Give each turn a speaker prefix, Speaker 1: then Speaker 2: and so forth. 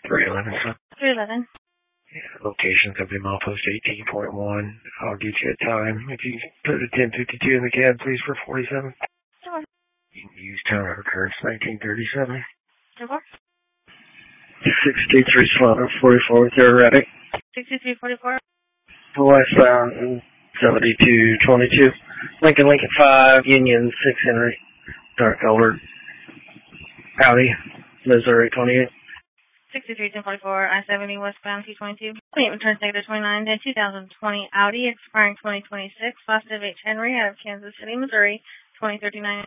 Speaker 1: 311, son.
Speaker 2: 311.
Speaker 1: Yeah, location, company milepost 18.1. I'll get you a time. If you put a 1052 in the cab, please, for 47.
Speaker 2: Sure.
Speaker 1: Use time of occurrence 1937.
Speaker 2: Sure.
Speaker 1: 623 slot 44 with your ready.
Speaker 2: 6344.
Speaker 1: Westbound 7222. Lincoln 5, Union 6 Henry. Dark colored. Audi, Missouri 28.
Speaker 2: 631044, I-70 westbound 222. Wait, return negative 29 to 2020 Audi, expiring 2026. Positive H. Henry out of Kansas City, Missouri, 2039.